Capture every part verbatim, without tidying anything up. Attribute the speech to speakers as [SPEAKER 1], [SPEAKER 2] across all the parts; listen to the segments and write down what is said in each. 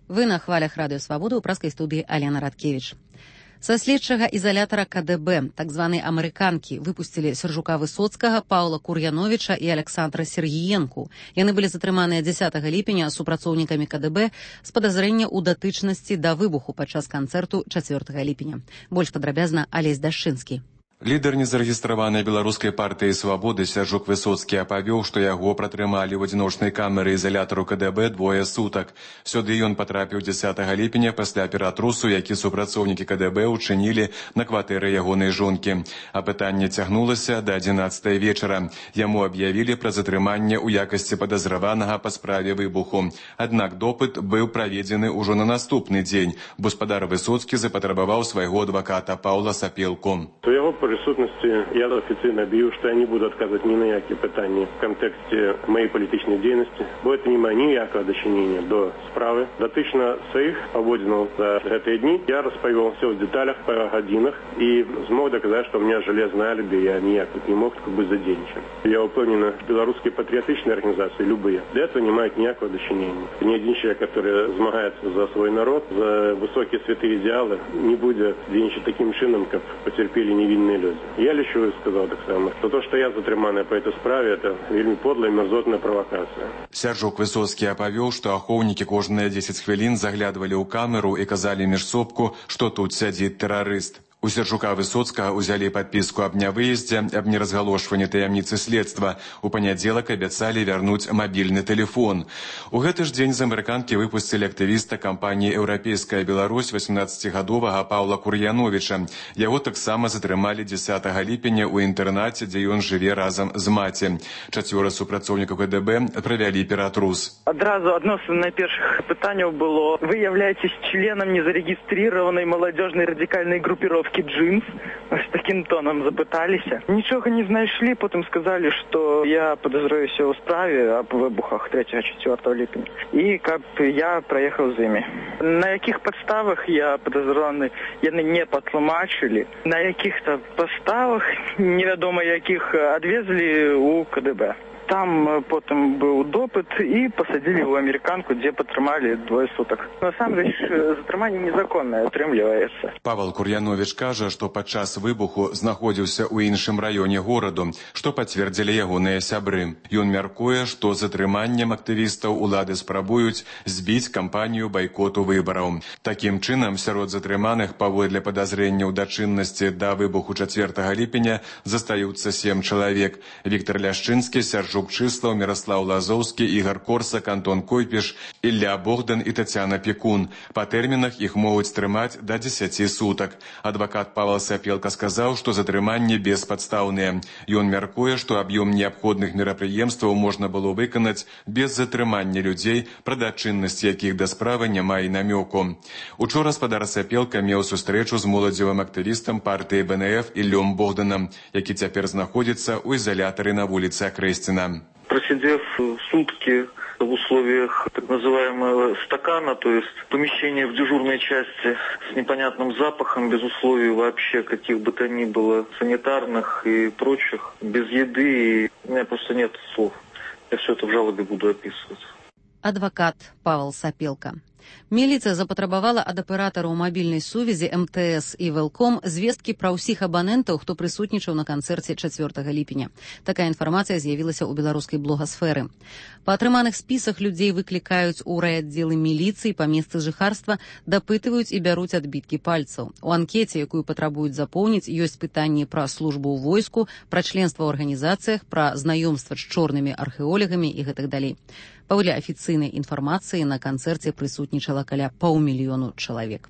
[SPEAKER 1] Вы на хвалях Радыё Свабода ў праскай студыі Алена Радкевіч. Са следчага ізалятара ка дэ бэ, так званай амерыканкі, выпусцілі Сяржука Высоцкага, Паўла Кур'яновіча і Александра Сергіенку. Яны былі затрыманыя дзесятага ліпеня супрацоўнікамі ка дэ бэ з падазрэння ў датычнасці да выбуху падчас канцэрту чацвёртага ліпеня. Больш падрабязна Алесь Дашчынскі.
[SPEAKER 2] Лідар незарэгістраванай беларускай партыі «Свабоды» Сяржук Высоцкі апавёў, што яго пратрымалі ў адзіночнай камеры ізалятару ка дэ бэ двое сутак. Сюды ён патрапіў дзесятага ліпеня пасля ператрусу, які супрацоўнікі ка дэ бэ учынілі на кватэры ягонай жонкі. Апытанне цягнулася да адзінаццатай вечара. Яму аб'явілі пра затрыманне ў якасці падазраванага па справе выбуху. Аднак допыт быў праведзены ўжо на наступны дзень. Гаспадар Высоцкі запатрабаваў свайго адваката Паўла Сапелку.
[SPEAKER 3] Присутності я офіційно об'явив, що я не буду відказувати ні на які питання в контексті моєї політичної діяльності, бо це не має ніякого дочинення до справи. Дотично своїх поводів за ці дні я розповів все в деталях, по годинах і змог доказати, що у мене железне алібі, я ніяк тут не мог бути задіянчим. Я впевнений, білоруські патріотичні організації, любые, до цього не мають ніякого дочинення. Ні один чоловік, який змагається за свій народ, за високі святі ідеали, не буде діянчим таким чином, як потерпіли невинні люди. Я лічу сказав так само, що те, що я затриманий по цій справі, це вельми подла і мерзотна провокація.
[SPEAKER 2] Сяржук Высоцкі апавёў, што ахоўнікі кожныя дзесяць хвілін заглядвалі ў камеру і казалі міжсобку, што тут сядзіць тэрарыст. У Сяржука Высоцкага ўзялі падпіску аб нявыездзе, аб неразгалошванні таямніцы следства. У панядзелак абяцалі вярнуць мабільны тэлефон. У гэты ж дзень з амерыканкі выпусцілі актывіста кампаніі «Еўрапейская Беларусь» васемнаццацігадовага Паўла Кур'яновіча. Яго таксама затрымалі дзесятага ліпеня ў інтэрнаце, дзе ён жыве разам з маці. Чацвёра супрацоўнікаў ка дэ бэ правялі ператрус.
[SPEAKER 4] Адразу адно з найпершых пытанняў было: вы являетесь членом незарегистрированной молодежной радикальной группировки «Джинс». С таким тоном запыталися. Ничего не знайшли, потом сказали, что я подозреваюся у справе об выбухах третьего-четвёртого липня. И как я проехал за ними. На яких подставах я подозреваний, яны не потлумачили. На яких-то подставах, невядома яких, отвезли у ка дэ бэ. Там потом был допыт и посадили в американку, где потрымали двое суток. На самом деле, затрымание незаконное атрымліваецца.
[SPEAKER 2] Павел Кур'янович кажа, што падчас выбуху знаходзіўся ў іншым раёне гораду, што пацвердзілі ягоныя сябры. Ён мяркуе, што затрыманнем актывістаў улады спрабуюць збіць кампанію байкоту выбараў. Такім чынам, сярод затрыманых паводле падазрэнняў дачыннасці да выбуху чацвёртага ліпеня застаюцца сем чалавек. Віктор Ляшчынскі, Сяржук Чыслаў, Міраслаў Лазоўскі, Ігар Корсак, Антон Койпіш, Ілля Богдан і Тацяна Пекун. Па тэрмінах іх могуць трымаць да дзесяці сутак. Адвакат Павел Сапелка сказаў, што затрыманні беспадстаўныя. Ён мяркуе, што аб'ём неабходных мерапрыемстваў можна было выканаць без затрымання людзей, пра дачыннасць якіх да справы няма і намёку. Учора гаспадар Сапелка меў сустрэчу з моладзевым актывістам партыі бэ эн эф Іллём Богданам, які цяпер знаходзіцца ў ізалятары на вуліцы Акрэсціна.
[SPEAKER 5] Просидев сутки в условиях так называемого стакана, то есть помещения в дежурной части с непонятным запахом, без условий вообще каких бы то ни было санитарных и прочих, без еды, и у меня просто нет слов. Я все это в жалобе буду описывать.
[SPEAKER 1] Адвокат Павел Сапелка. Міліцыя запатрабавала ад аператараў мабільнай сувязі эм тэ эс і Велком звесткі пра ўсіх абанентаў, хто прысутнічаў на канцэрце чацвёртага ліпеня. Такая інфармацыя з'явілася ў беларускай блогасферы. Па атрыманых спісах людзей выклікаюць у райаддзелы міліцыі па месцы жыхарства, дапытваюць і бяруць адбіткі пальцаў. У анкеце, якую патрабуюць запоўніць, ёсць пытанні пра службу ў войску, пра членства ў арганізацыях, пра знаёмства з чорнымі археолягамі і гэтак далей. Паводле афіцыйнай інфармацыі, на канцэрце прысутнічала каля паўмільёну чалавек.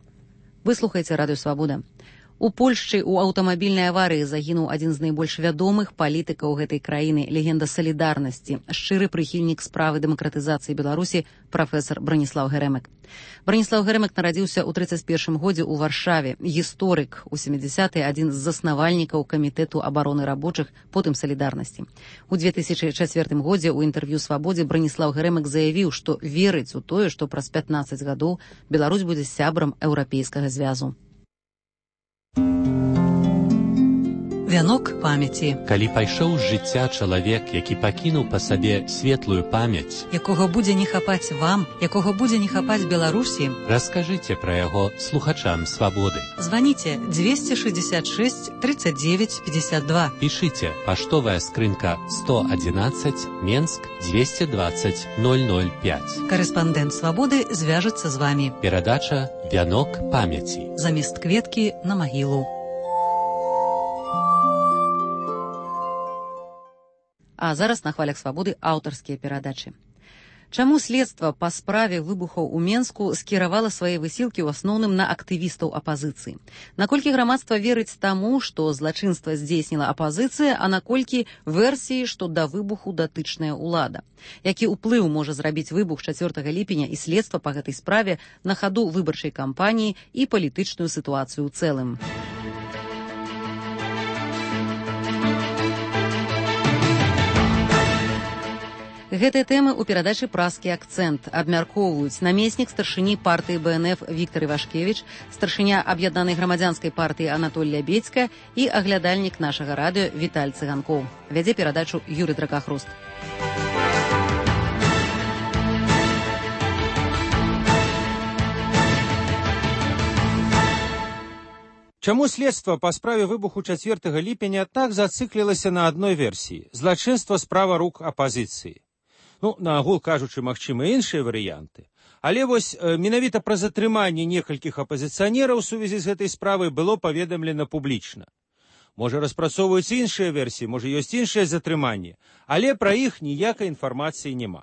[SPEAKER 1] Вы слухаеце Радыё Свабода. У Польшчы ў аўтамабільнай аварыі загінуў адзін з найбольш вядомых палітыкаў гэтай краіны, легенда салідарнасці, шчыры прыхільнік справы дэмакратызацыі Беларусі прафесар Браніслаў Геремек. Браніслаў Геремек нарадзіўся ў трыццаць першым годзе ў Варшаве, гісторык, у сямідзясятыя адзін з заснавальнікаў камітэту абароны рабочых, потым салідарнасці. У две тысячы чацвёртым годзе ў інтэрв'ю «Свабодзе» Браніслаў Геремек заявіў, што верыць у тое, што праз пятнаццаць гадоў Беларусь будзе сябрам еўрапейскага звязу. Вянок памяці.
[SPEAKER 6] Калі пайшоў з жыцця чалавек, які пакінуў па сабе светлую памяць,
[SPEAKER 1] якога будзе не хапаць вам, якога будзе не хапаць Беларусі,
[SPEAKER 6] раскажыце пра яго слухачам свабоды.
[SPEAKER 1] Званіце двести шестьдесят шесть тридцать девять пятьдесят два.
[SPEAKER 6] Пішыце паштовая скрынка сто одиннадцать, Менск двести двадцать ноль ноль пять.
[SPEAKER 1] Карэспандэнт свабоды звяжацца з вамі.
[SPEAKER 6] Перадача «Вянок памяці».
[SPEAKER 1] Замест кветкі на магілу. А зараз на хвалях свабоды аўтарскія перадачы. Чаму следства па справе выбухаў у Менску скіравала свае высілкі ў асноўным на актывістаў апазіцыі? Наколькі грамадства верыць таму, што злачынства здзейсніла апазіцыя, а наколькі версіі, што да выбуху датычная ўлада? Які ўплыў можа зрабіць выбух чацвёртага ліпеня і следства па гэтай справе на хаду выбарчай кампаніі і палітычную сітуацыю ў цэлым? Гэтыя тэмы ў перадачы «Празкі акцэнт» абмяркоўваюць намеснік старшыні партыі бэ эн эф Віктар Івашкевіч, старшыня аб'яднанай грамадзянскай партыі Анатоль Лябедзька і аглядальнік нашага радыё Віталь Цыганкоў. Вядзе перадачу Юрый Дракахруст.
[SPEAKER 7] Чаму следства па справе выбуху чацвёртага ліпеня так зацыклілася на адной версіі – злачынства справа рук апазіцыі? Ну, на агул кажучы, магчыма іншыя варыянты. Але вось менавіта пра затрыманне некалькіх апазіцыянераў у сувязі з гэтай справай было паведамлена публічна. Можа, распрацоўваюць іншыя версіі, можа, ёсць іншае затрыманне, але пра іх ніякай інфармацыі няма.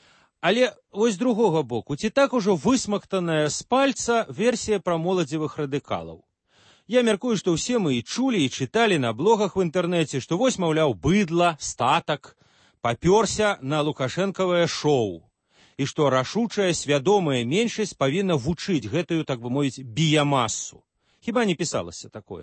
[SPEAKER 7] Але вось з другога боку, ці так ужо высмактаная з пальца версія пра моладзевых радыкалаў? Я мяркую, што ўсе мы і чулі, і чыталі на блогах в інтэрнэце, што вось, маўляў, быдла, статак, папёрся на лукашэнкавае шоу, і што рашучая, свядомая меншасць павінна вучыць гэтую, так бы мовіць, біямасу. Хіба не пісалася такое?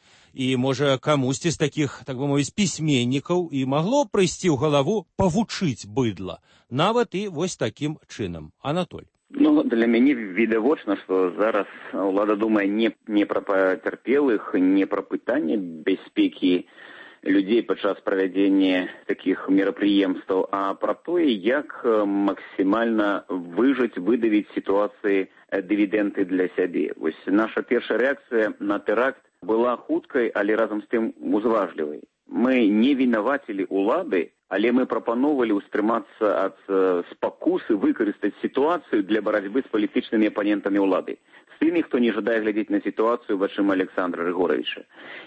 [SPEAKER 7] І, можа, камусьці з такіх, так бы мовіць, пісьменнікаў і магло прыйсці ў галаву павучыць быдла, нават і вось такім чынам. Анатоль.
[SPEAKER 8] Ну, для мяне відавочна, што зараз ўлада думае не, не пра пацярпелых, не пра пытанне бяспекі людзей падчас правядзення такіх мерапрыемстваў, а пра тое, як максімальна выжыць, выдавіць сітуацыі дывідэнды для сябе. Вось наша першая рэакцыя на тэракт была хуткай, але разам з тым узважлівай. Мы не вінавацілі ўлады, але мы прапановвалі ўстрымацца ад спакусы выкарыстаць сітуацыю для барацьбы з палітычнымі апанентамі ўлады. З тымі, хто не жадае глядзець на сітуацыю вачыма Александра Рыгоровича.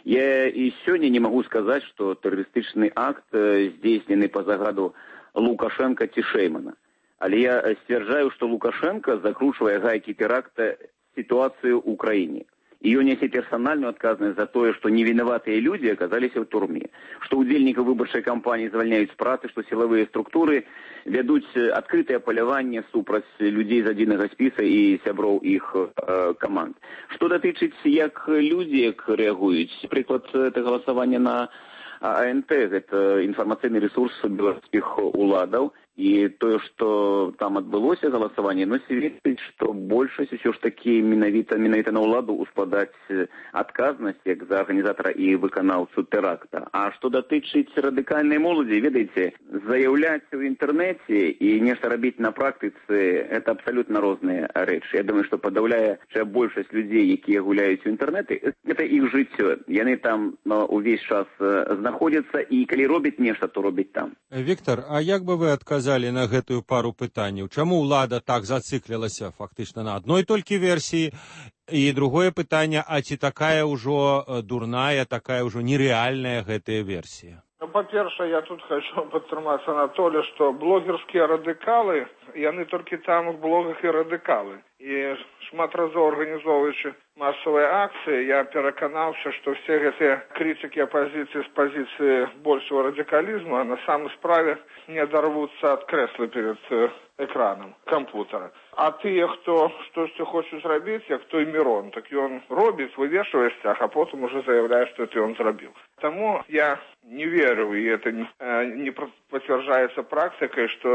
[SPEAKER 8] Я і сёння не магу сказаць, што тэрарыстычны акт здзейснены па загаду Лукашенка ці Шеймана. Але я сцвярджаю, што Лукашенко закручвае гайкі тэракта сітуацыю ў краіне. І ён нясе персанальную адказнасць за тое, што невінаватыя людзі аказаліся ў турме, што ўдзельнікаў выбарчай кампаніі звальняюць з працы, што сілавыя структуры вядуць адкрытае паляванне супраць людзей з адзінага спіса і сяброў іх э, каманд. Што датычыць, як людзі як рэагуюць, прыклад, это галасаванне на а эн тэ, гэта інфармацыйны рэсурс беларускіх уладаў, і тое, што там адбылося галасаванне, но сведчыць, што большасць усё ж такі менавіта менавіта на ўладу ускладаць адказнасць як за арганізатара і выканаўцу тэракта. А што датычыць радыкальнай моладзі, ведаеце, заяўляць у інтэрнэце і нешта рабіць на практыцы, это абсалютна розныя рэчы. Я думаю, што падаўляючая большасць людзей, якія гуляюць у інтэрнэты, гэта іх жыццё. Яны там no, увесь час знаходзяцца, і калі робяць нешта, то робяць там.
[SPEAKER 7] Віктор, а як бы вы адказалі на гэтую пару пытанняў? Чаму ўлада так зацыклілася фактычна на адной толькі версіі? І другое пытанне, а ці такая ўжо дурная, такая ўжо нерэальная гэтая версія?
[SPEAKER 9] Ну, па-першае, я тут хочу падтрымаць Анатолія, што блогерскія радыкалы, яны толькі там у блогах і радыкалы. І шмат разоў арганізоўваючы масавыя акцыі, я пераканаўся, што все гэтыя крытыкі апазіцыі з пазіцыі большого радыкалізму на самой справе не адарвуцца ад крэсла перед экранам кампутера. А тыя, хто штосьці хочуць зрабіць, як той Мірон, так ён робіць, вывешвае сцяг, а потым уже заявляе, што это ён зрабіў. Таму я не верю, і это не, не пацвярджаецца практыкай, што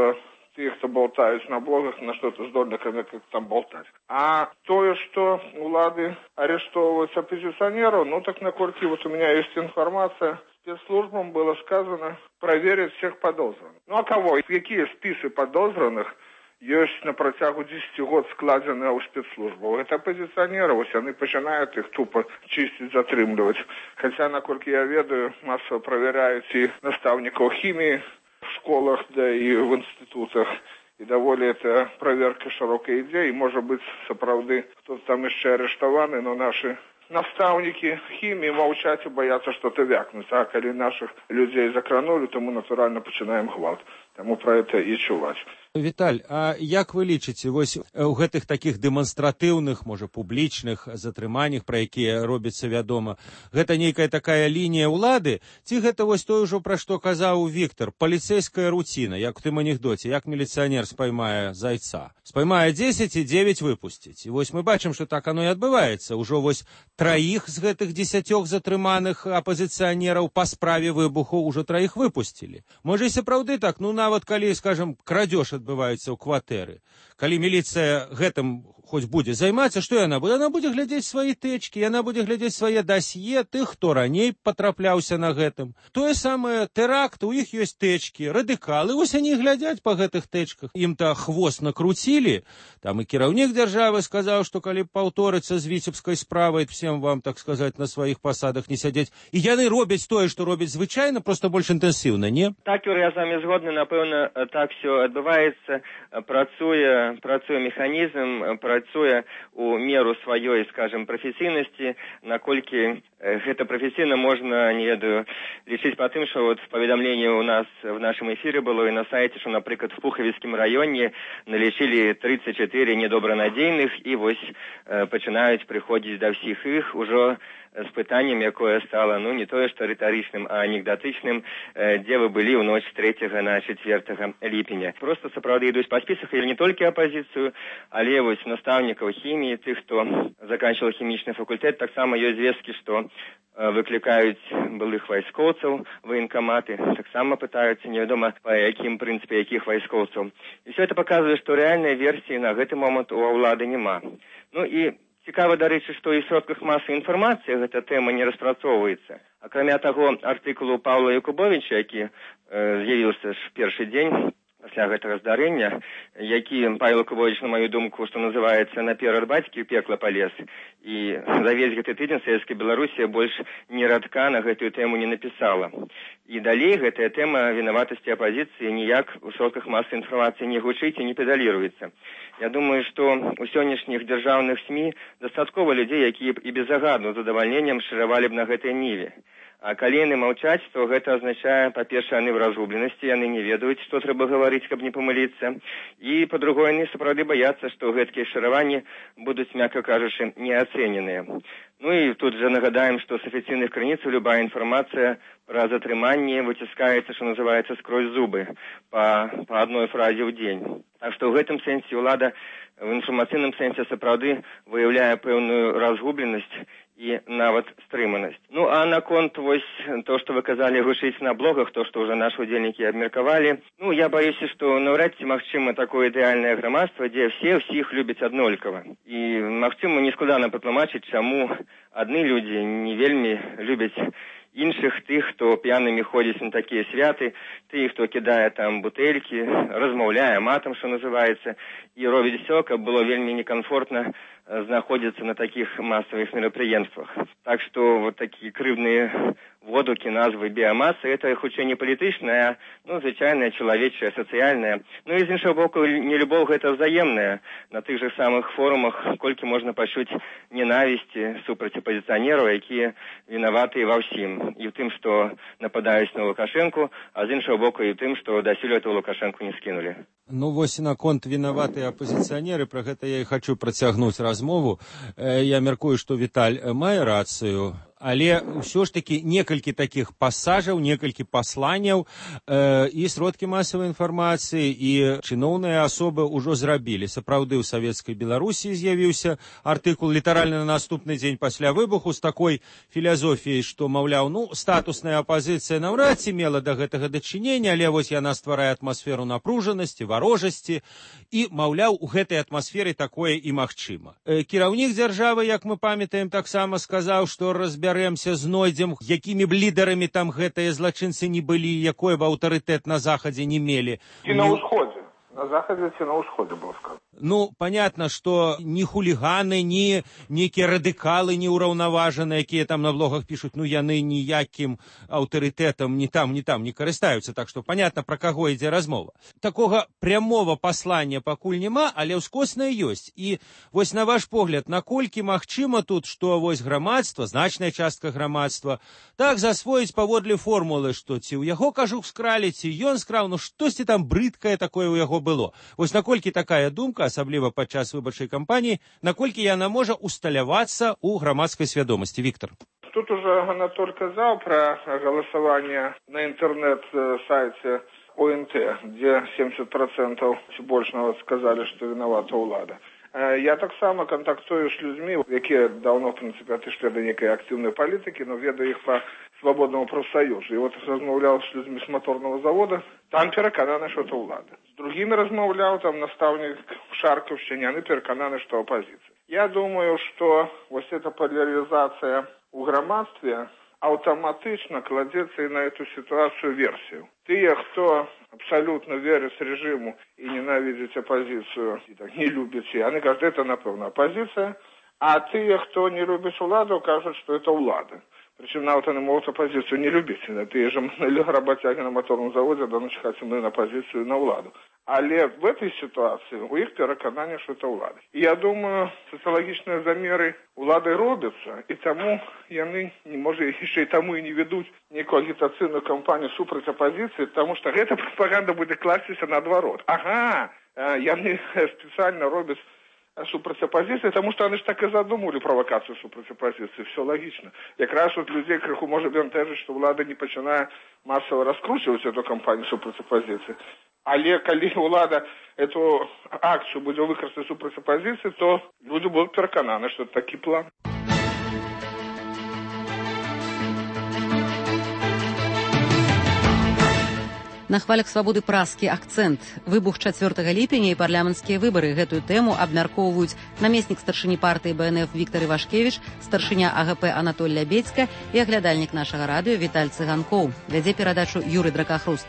[SPEAKER 9] тых, хто болтаюць на блогах, на што-то здольны, как там болтаць. А тое, што улады арыштоўваюць апозіцыянераў, ну так наколькі вот у меня есть информация, спецслужбам было сказано проверить всех подозренных. Ну а кого? Какие списы подозренных ёсць на працягу дзесяці год складзеныя ў спецслужбах? Это апозіцыянеры, вось яны пачынаюць іх тупо чысціць, затрымліваць. Хаця, наколькі я ведаю, масава праверяюць і настаўнікаў хіміі в школах, да і в інстытутах. І даволі это праверка шырокая ідзе, і можа быць сапраўды хто там яшчэ арыштаваны, но нашы настаўнікі хіміі маўчаць і баяцца што-то вякнуць. А калі нашых людзей закранули, то мы натуральна пачынаем гвалт. Таму пра гэта і чуваць.
[SPEAKER 7] Віталь, а як вы лічыце, вось у гэтых такіх дэманстратыўных, можа, публічных затрыманнях, пра якія робіцца вядома, гэта нейкая такая лінія ўлады, ці гэта вось той ужо, пра што казаў Віктор, паліцэйская руціна, як у тым анекдоце, як міліцыянер спаймае зайца. Спаймае дзесяць і дзевяць выпусціць. І вось мы бачым, што так оно і адбываецца. Ужо вось траіх з гэтых дзесяцёх затрыманых апазіцыянераў па справе выбуху ўжо траіх выпусцілі. Можа, і сапраўды так, ну нават калі, скажам, крадзеж адбываецца ў кватэры. Калі міліцыя гэтым хоць будзе займацца, што яна будзе? Яна будзе глядзець свае тэчкі, яна будзе глядзець свае дасье тых, хто раней патрапляўся на гэтым. Тое самае тэракт, у іх ёсць тэчкі, радыкалы, вось они глядзяць па гэтых тэчках. Ім-то хвост накруцілі, там і кіраўнік дзяржавы сказаў, што калі паўторыцца з віцебскай справай, всем вам, так сказаць, на сваіх пасадах не сядзець. І яны робяць тое, што робяць звычайна, проста больш інтэнсіўна, не?
[SPEAKER 10] Так, Юрий, я з вами згодны, напэўна, так все адбываецца, працуе, працуе механізм, працуе у меру сваёй, скажем, прафесійнасці, наколькі гэта прафесійна можна, не ведаю, лічыць па тым, што вот в паведамленні у нас в нашым эфіры было і на сайце, што, напрыклад, в Пухавіцкім раёне налічылі тридцать четыре недобранадзейных і вось э, пачынаюць прыходзіць да ўсіх іх ужо з пытаннем, якое стало, ну, не тое, што рытарычным, а анекдатычным, э, дзе вы былі ў ноч з трэцяга на чацвёртага ліпеня. Просто сапраўды ідуць па спісах, і не толькі апазіцыю, але вось настаўнікаў хіміі, тых, хто заканчивал хімічны факультэт, таксама ёсць звесткі, што э, выклікаюць былых вайскоўцаў, военкаматы, таксама пытаюцца, невядома, па якім прынцыпе якіх вайскоўцаў. І все это показывае, што рэальнай версіі на гэты момант у ўлады няма. Ну і цікава, дарэчы, што і ў сродках масавай інфармацыі гэта тэма не распрацоўваецца. Акрамя таго, артыкулу Паўла Якубовіча, які э, з'явіўся ж першы дзень пасля гэтага здарэння, які Павел Якубович, на маю думку, што называецца «Наперад бацькі ў пекла палез», і за весь гэты тыдзень Савецкая Беларусія больш ні радка на гэтую тэму не напісала. І далей гэтая тэма вінаватасці апазіцыі ніяк у сродках масавай інфармацыі не гучыць і не педаліруецца. Я думаю, што у сённяшніх дзяржаўных СМІ дастаткова людзей, якія б і безагаду з задавальненнем шыравалі б на гэтай ніве. А калі яны маўчаць, то гэта азначае, па-першае, яны ў разгубленасці, яны не ведаюць, што трэба гаварыць, каб не памыліцца. І, па-другое, яны сапраўды баяцца, што гэткія шыраванні будуць, мякка кажучы, неацэненыя. Ну і тут жа нагадаем, што з афіцыйных крыніцаў любая інфармацыя пра затрыманне выціскаецца, што называецца, скрозь зубы, па, па адной фразе ў дзень. Так што ў гэтым сэнсе ўлада в інфармацыйным сэнсе сапраўды выяўляе пэўную разгубленасць і нават стрыманасць. Ну, а наконт вось то, што вы казалі, гучыць на блогах, то, што ўжо нашы удзельнікі абмеркавалі, ну, я баюся, што наўрад ці магчыма такое ідэальнае грамадства, дзе все ўсіх любяць аднолькава. І, магчыма, нескладана патлумачыць, чаму адны людзі не вельмі любяць іншых, тых, хто п'янымі ходзіць на такія святы, тых, хто кідае там бутэлькі, размаўляе матам, што называецца, і робіць все, каб было вельмі некамфортна знаходзіцца на такіх масавых мерапрыемствах. Так што вот такія крыўдныя водгукі назвы біямасы, это хутчэй не палітычная, ну, звычайная, чалавечая, сацыяльная. Ну і з іншага боку, нелюбоў гэта взаемная. На тых жа самых форумах колькі можна пачуць ненавісці супраць апазіцыянераў, якія вінаватыя ва ўсім. І ў тым, што нападаюць на Лукашэнку, а з іншага боку і ў тым, што дасюль эту Лукашэнку не скінулі.
[SPEAKER 7] Ну, вось наконт вінаватыя апазіцыянеры, пра гэта я і хачу працягнуць размову. Я мяркую, што Віталь мае рацыю, але ўсё ж такі некалькі такіх пасажаў, некалькі пасланняў э, і сродкі масавай інфармацыі, і чыноўныя асобы ўжо зрабілі. Сапраўды, ў савецкай Беларусі з'явіўся артыкул літаральна на наступны дзень пасля выбуху з такой філазофіяй, што, маўляў, ну, статусная апазіцыя наўрад ці мела да гэтага дачынення, але вось яна стварае атмасферу напружанасці, варожасці, і, маўляў, у гэтай атмасферы такое і магчыма. Э, кіраўнік дзяржавы, як мы памятаем, таксама сказаў, што разбярэмся, знойдзем, якімі б лідарамі там гэтыя злачынцы не былі, якой бы аўтарытэт на захадзе не мелі.
[SPEAKER 9] І на ўсходзе. На захадзе ці на ўсходзе было сказано.
[SPEAKER 7] Ну, понятно, что ни хулиганы, ни некие радикалы неураўнаважаныя, якія там на блогах пишут, ну, яны ніякім аўтарытэтам ни там, ни там не карыстаюцца, так что понятно, про каго ідзе размова. Такога прямого паслання пакуль няма, але ўскоснае ёсць. І вось на ваш погляд, наколькі магчыма тут, што вось грамадства, значная частка грамадства, так засвоіць паводле формулы, што ці ў яго кажух скралі, ці ён скраў, ну штосьці там брыдкае такое ў яго было. Вось наколькі такая думка, асабліва падчас выбарчай кампаніі, наколькі яна можа усталявацца ў грамадскай свядомасці. Віктор.
[SPEAKER 9] Тут уже Анатоль казал про голосование на интернет-сайте О Н Т, где семьдесят процентов больше сказали, что виновата ўлада. Я так само контактую с людьми, которые давно, в принципе, отошли до некой активной политики, но ведаю их по свободному профсоюзу. И вот размовлял с людьми с моторного завода, там переконаны, что это ўлада. С другими размовлял, там наставник в Шарковщине, они переконаны, что оппозиция. Я думаю, что вот эта поляризация у громадстве автоматично кладется и на эту ситуацию версию. Те, кто абсолютно верит режиму и ненавидит оппозицию, и так, не любит ее, они говорят, это, напевно, оппозиция, а те, кто не любит владу, кажут, что это влада. Причем навіть вони можуть опозицію не любити. Ті ж роботяги на моторному заводі давно чекати на опозицію, на владу. Але в цій ситуації у їх переконання, що це влада. І я думаю, соціологічні заміри влади робляться, і тому вони, може, ще й тому і не ведуть ніяку агітаційну кампанію супроти опозиції, тому що ця пропаганда буде кластися наоборот. Ага, вони спеціально роблять супроть оппозиции, потому что они же так и задумали провокацию супроть оппозиции. Все логично. Как раз вот людей криху может бентежить, что влада не починає массово раскручивать эту кампанию супроть оппозиции. Але коли влада эту акцию будет використати супроть оппозиции, то люди будут переконані, что это такий план.
[SPEAKER 1] На хвалях свабоды празкі акцэнт. Выбух чацвёртага ліпеня і парламенцкія выбары. Гэтую тэму абмяркоўваюць намеснік старшыні партыі Б Н Ф Віктор Івашкевіч, старшыня А Г П Анатоль Лябедзька і аглядальнік нашага радыё Віталь Цыганкоў. Вядзе перадачу Юрый Дракахруст.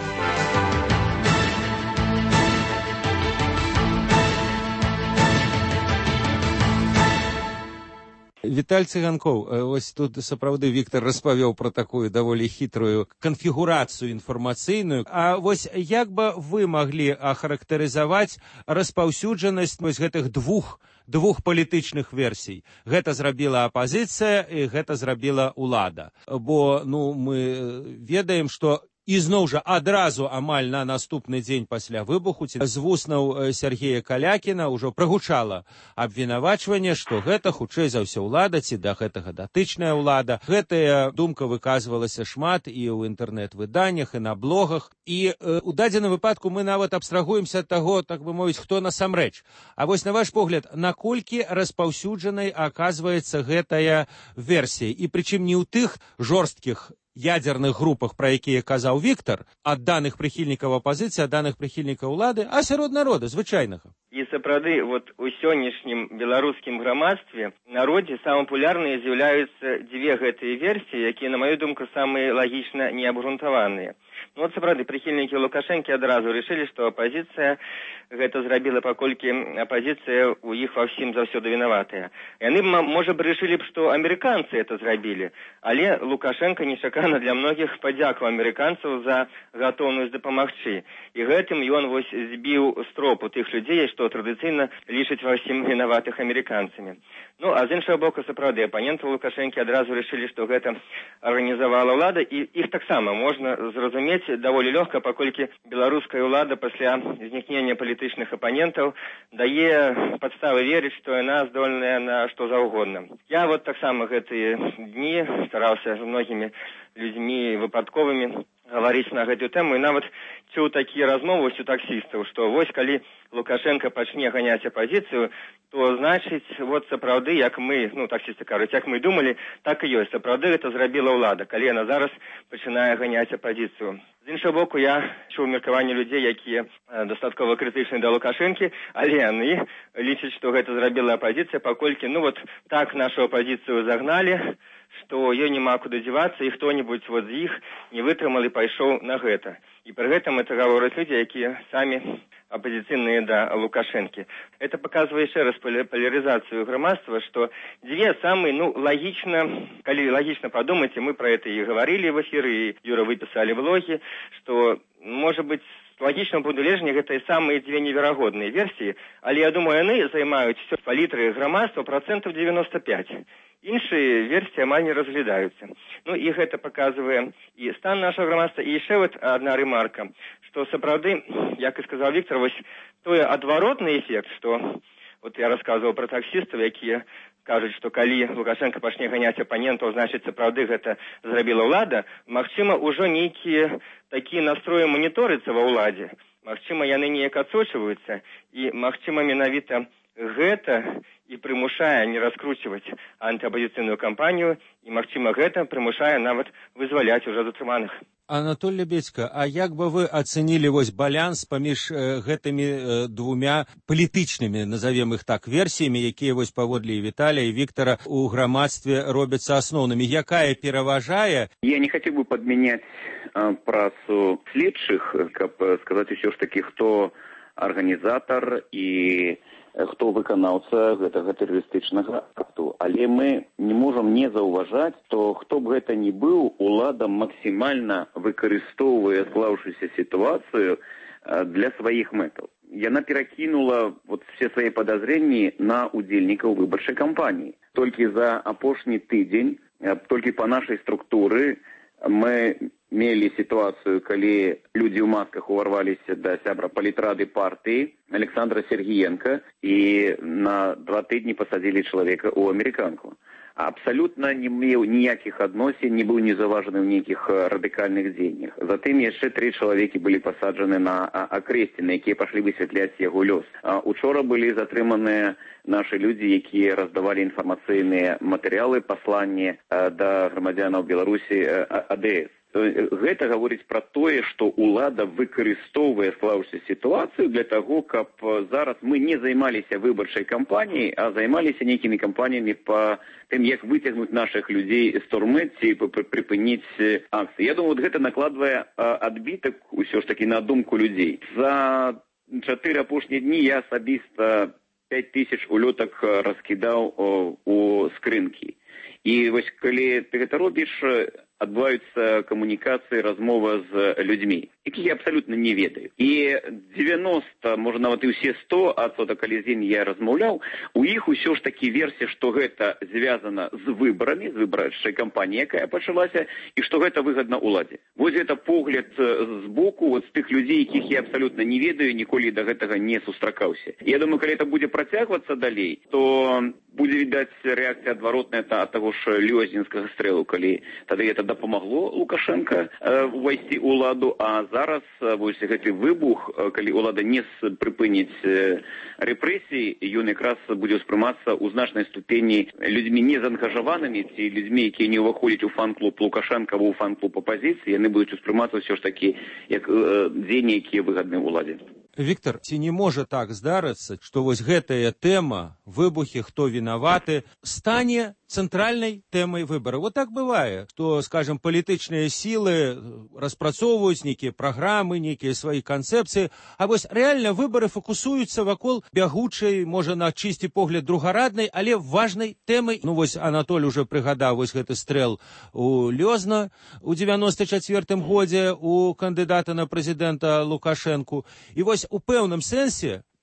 [SPEAKER 7] Віталь Цыганкоў, ось тут сапраўды Віктор распавёў пра такую даволі хітрую канфігурацыю інфармацыйную. А вось як бы вы маглі ахарактарызаваць распаўсюджанасць вось гэтых двух двух палітычных версій? Гэта зрабіла апазіцыя і гэта зрабіла ўлада. Бо, ну, мы ведаем, што і зноў жа адразу амаль на наступны дзень пасля выбуху з вуснаў Сергея Калякіна ўжо прагучала абвінавачванне, што гэта хутчэй за ўсё ўлада ці да гэтага датычная ўлада. Гэтая думка выказвалася шмат і ў інтэрнэт-выданнях, і на блогах. І э, у дадзеным выпадку мы нават абстрагуемся ад таго, так бы мовіць, хто насамрэч. А вось на ваш погляд, наколькі распаўсюджанай аказваецца гэтая версія? І прычым не ў тых жорсткіх ядерных групах, про якія казаў Віктор, ад даных прыхільнікаў апазіцыі, ад даных прыхільнікаў улады, а сярод народа, звычайнага.
[SPEAKER 10] І сапраўды, вот у сённяшнім беларускім грамадстве народзе самым папулярныя з'яўляюцца дзве гэтыя версіі, якія, на маю думку, самыя лагічна неабгрунтаваныя. Ну, вот, сапраўды, прыхільнікі Лукашэнкі адразу рашылі, што апазіцыя гэта зрабіла, паколькі апазіцыя у іх ва ўсім заўсёды вінаватая. Яны, можа б, рашылі б, што амерыканцы это зрабілі, але Лукашенко нечакана для многіх падзякаў амерыканцаў за гатоўнасць дапамагчы. І гэтым ён вось збіў з тропу тых людзей, што што традыцыйна лічаць ва ўсім вінаватых амерыканцамі. Ну, а з іншага боку, сапраўды, апаненты Лукашэнкі адразу рашылі, што гэта арганізавала ўлада, і іх таксама можна зразумець даволі лёгка, паколькі беларуская ўлада пасля знікнення палітычных апанентаў дае падставы верыць, што яна здольная на што заўгодна. Я вот таксама гэтыя дні стараўся з многімі людзьмі выпадковымі гаварыць на гэтую тэму, і нават чуў такія размовы у таксістаў, што вось калі Лукашенко пачне ганяць апазіцыю, то значыць, вот сапраўды, як мы, ну, таксісты кажуць, як мы думалі, так і ёсць. Сапраўды гэта зрабіла ўлада, калі яна зараз пачынае ганяць апазіцыю. З іншага боку, я чуў меркаванне людзей, якія дастаткова крытычныя да Лукашэнкі, але яны лічаць, што гэта зрабіла апазіцыя, паколькі, ну, вот так нашу апазіцыю загналі, што ёй няма куды дзівацца, і хто-небудзь вот з іх не вытрымал і пайшоў на гэта. І пры гэтым это гавораць людзі, якія самі апозіцыйныя да Лукашэнкі. Это паказвае яшчэ раз палярызацыю грамадства, што дзве самыя, ну, лагічна, калі лагічна падумаць, і мы пра гэта і гаварылі в эфіры, і Юра выпісалі влогі, што, можа быць, лагічным пункту гэта і самыя дзве неверагодныя версіі, але я думаю, яны займаюць все палітры грамадства працэнтаў девяносто пять. Іншыя версіі амаль не разглядаюцца. Ну і гэта паказвае і стан нашага грамадства. І яшчэ вот адна рэмарка, што сапраўды, як і сказаў Віктор, вось той адваротны эфект, што вот я расказваў пра таксістаў, якія кажуць, што калі Лукашенко пачне ганяць апанентаў, значыць сапраўды гэта зрабіла ўлада, магчыма, ужо нейкія такія настроі маніторыцца ва ўладзе. Магчыма, яны неяк адсочваюцца, і магчыма, менавіта гэта і прымушае не раскручваць антыапазіцыйную кампанію, і, магчыма, гэта прымушае нават вызваляць ужо затрыманых.
[SPEAKER 7] Анатоль Лебедзька, а як бы вы ацэнілі вось баланс паміж э, гэтымі э, двумя палітычнымі, назовем іх так, версіямі, якія вось паводле і Віталія, і Віктора у грамадстве робяцца асноўнымі? Якая пераважае?
[SPEAKER 8] Я не хотел бы подменять э, працу следчых, каб сказаць усё ж таки, хто арганізатар і хто выканаўца гэтага тэрарыстычнага акту. Але мы не можам не заўважаць, то хто б гэта ни быў, улада максімальна выкарыстоўвае склаўшуюся сітуацыю для сваіх мэтаў. Яна перакінула вот все свои подозрения на удзельнікаў выбарчай кампаніі. Толькі за апошні тыдзень, толькі па нашай структуры мы мелі ситуацию, калі люди в масках уварваліся до сябра палітрады партии Александра Сергіенка і на два тыдні посадили человека у американку. Абсолютно не меў ніякіх адносін, не быў не заважаны ў нейкіх радыкальных дзеяннях. Затым яшчэ тры чалавекі былі пасаджаны на акрэсціны, якія пашлі высвятляць яго лёс. Учора былі затрыманыя нашы людзі, якія раздавалі інфармацыйныя матэрыялы, пасланні да грамадзянаў Беларусі А Д С. Гэта гаворыць пра тое, што ўлада выкарыстоўвае склаўшуюся сітуацыю для таго, каб зараз мы не займаліся выбарчай кампаніяй, а займаліся нейкімі кампаніямі па тым, як выцягнуць нашых людзей з турмы ці прыпыніць акцыі. Я думаю, вот гэта накладвае адбітак усё ж такі на думку людзей. За чатыры апошнія дні я асабіста пять тысяч улётак раскідаў у скрынкі. І вось калі ты гэта робіш, адбываюцца камунікацыі, размова з людзьмі, якіх я абсалютна не ведаю. І девяносто, можа нават і ўсе сто адсоткаў, калі з імі я размаўляў, у іх усё ж такі версія, што гэта звязана з выбарамі, з выбарчай кампаніяй, якая пачалася, і што гэта выгадна ўладзе. Вось гэта погляд з боку вот, з тых людзей, якіх я абсалютна не ведаю, ніколі да гэтага не сустракаўся. Я думаю, калі это будзе працягвацца далей, то будзе відаць рэакцыя адваротная ад таго ж лёзнінскага стрэлу, калі тады это дапамагло Лукашенко э, увайсці ў уладу, а зараз вось гэты выбух, калі ўлада не прыпыніць э, рэпрэсіі, ён якраз будзе ўспрымацца ў значнай ступені людзьмі не заангажаванымі ці людзьмі, якія не ўваходзяць у фан-клуб Лукашенка або ў фан-клуб апазіцыі, яны будуць успрымацца ўсё ж такі як э, дзеянні, якія выгадны ўладзе.
[SPEAKER 7] Віктор, ці не можа так здарыцца, што вось гэтая тэма, выбухі, хто вінаваты, стане цэнтральнай тэмай выбараў? Вот так бывае, што, скажем, палітычныя сілы распрацоўваюць нейкія праграмы, нейкія свае канцэпцыі, а вось рэальна выбары фокусуюцца вакол бягучай, можа, на чысці погляд другараднай, але важнай тэмай. Ну вось Анатоль уже прыгадаў вось гэты стрэл у Лёзна у девяносто чацвёртым годзе у кандыдата на прэзідэнта Лукашэнку. І вось у пэўным сэнсе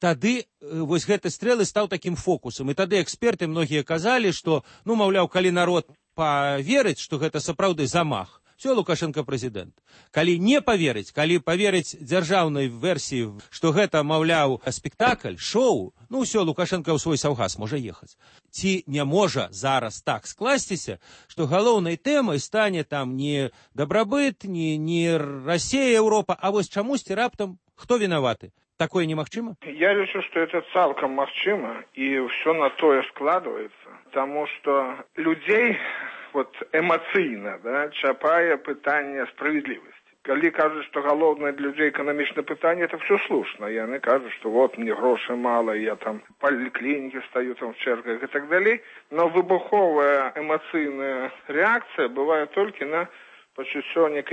[SPEAKER 7] тады вось гэты стрэлы стаў такім фокусам. І тады эксперты многія казалі, што, ну, маўляў, калі народ паверыць, што гэта сапраўды замах, все, Лукашенко прэзідэнт. Калі не паверыць, калі паверыць дзяржаўнай версіі, што гэта, маўляў, спектакль, шоу, ну все, Лукашенко ў свой саўгас можа ехаць. Ці не можа зараз так скласціся, што галоўнай тэмай стане там не дабрабыт, не, не Расія, Еўропа, а вось чамусьці раптам хто вінаваты? Такое немагчыма?
[SPEAKER 9] Я лічу, што это цалкам магчыма, і ўсё на тое складваецца, таму што людзей вот эмоцыйна, да, чапае пытанне справядлівасці. Калі кажуць, што галоўнае для людзей эканамічнае пытанне, это все слушна. Яны кажуць, што вот мне грошай мала, я там в паліклінікі стаю там в чэргах і так далей, но выбуховая эмоцыйная рэакцыя бывае толькі на пачуццё некай